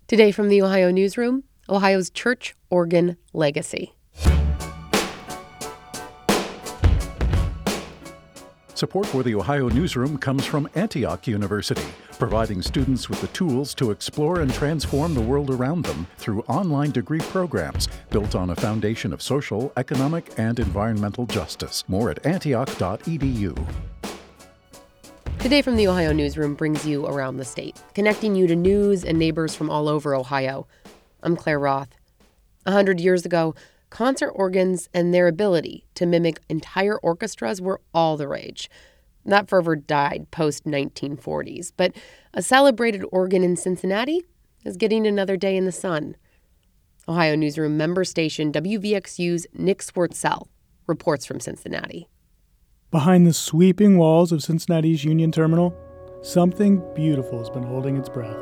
Today from the Ohio Newsroom, Ohio's church organ legacy. Support for the Ohio Newsroom comes from Antioch University, providing students with the tools to explore and transform the world around them through online degree programs built on a foundation of social, economic, and environmental justice. More at antioch.edu. Today from the Ohio Newsroom brings you around the state, connecting you to news and neighbors from all over Ohio. I'm Claire Roth. 100 years ago, concert organs and their ability to mimic entire orchestras were all the rage. That fervor died post-1940s, but a celebrated organ in Cincinnati is getting another day in the sun. Ohio Newsroom member station WVXU's Nick Swartzell reports from Cincinnati. Behind the sweeping walls of Cincinnati's Union Terminal, something beautiful has been holding its breath.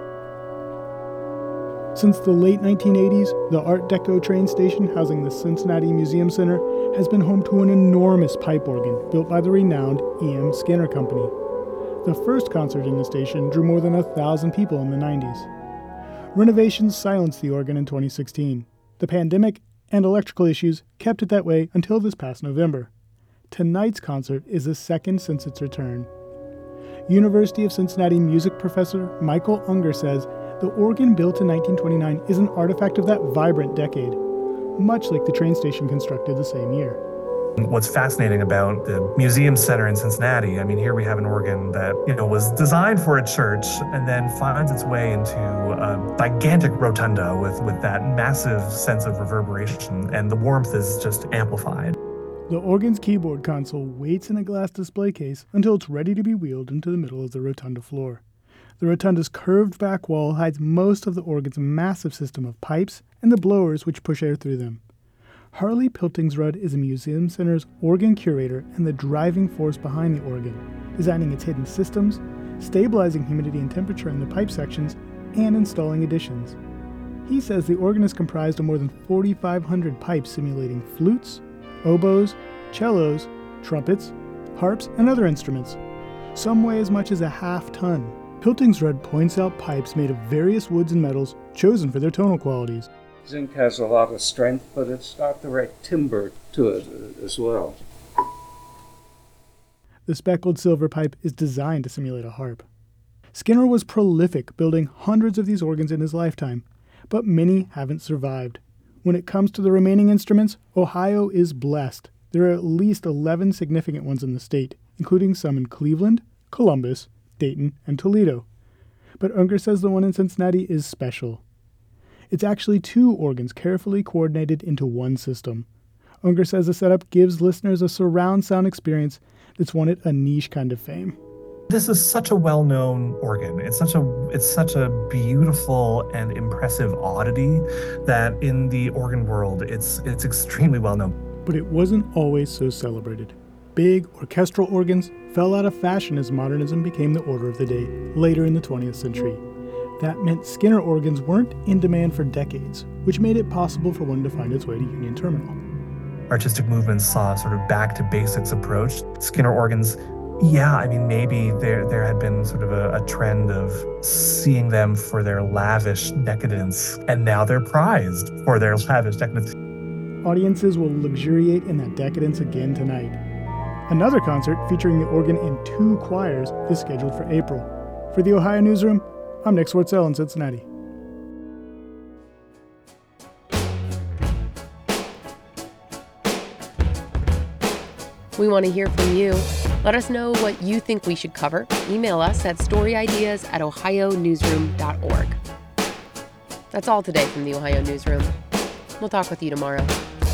Since the late 1980s, the Art Deco train station housing the Cincinnati Museum Center has been home to an enormous pipe organ built by the renowned E.M. Skinner Company. The first concert in the station drew more than 1,000 people in the 90s. Renovations silenced the organ in 2016. The pandemic and electrical issues kept it that way until this past November. Tonight's concert is the second since its return. University of Cincinnati music professor Michael Unger says the organ built in 1929 is an artifact of that vibrant decade, much like the train station constructed the same year. What's fascinating about the Museum Center in Cincinnati, here we have an organ that, was designed for a church and then finds its way into a gigantic rotunda with that massive sense of reverberation, and the warmth is just amplified. The organ's keyboard console waits in a glass display case until it's ready to be wheeled into the middle of the rotunda floor. The rotunda's curved back wall hides most of the organ's massive system of pipes and the blowers which push air through them. Harley Piltingsrud is a Museum Center's organ curator and the driving force behind the organ, designing its hidden systems, stabilizing humidity and temperature in the pipe sections, and installing additions. He says the organ is comprised of more than 4,500 pipes simulating flutes, oboes, cellos, trumpets, harps, and other instruments. Some weigh as much as a half-ton. Piltingsrud points out pipes made of various woods and metals chosen for their tonal qualities. Zinc has a lot of strength, but it's got the right timbre to it as well. The speckled silver pipe is designed to simulate a harp. Skinner was prolific, building hundreds of these organs in his lifetime, but many haven't survived. When it comes to the remaining instruments, Ohio is blessed. There are at least 11 significant ones in the state, including some in Cleveland, Columbus, Dayton, and Toledo. But Unger says the one in Cincinnati is special. It's actually two organs carefully coordinated into one system. Unger says the setup gives listeners a surround sound experience that's won it a niche kind of fame. This is such a well-known organ. It's such a beautiful and impressive oddity that in the organ world, it's extremely well-known. But it wasn't always so celebrated. Big orchestral organs fell out of fashion as modernism became the order of the day later in the 20th century. That meant Skinner organs weren't in demand for decades, which made it possible for one to find its way to Union Terminal. Artistic movements saw a sort of back-to-basics approach. Skinner organs, maybe there had been sort of a trend of seeing them for their lavish decadence, and now they're prized for their lavish decadence. Audiences will luxuriate in that decadence again tonight. Another concert featuring the organ and two choirs is scheduled for April. For the Ohio Newsroom, I'm Nick Swartzell in Cincinnati. We want to hear from you. Let us know what you think we should cover. Email us at storyideas@ohionewsroom.org. That's all today from the Ohio Newsroom. We'll talk with you tomorrow.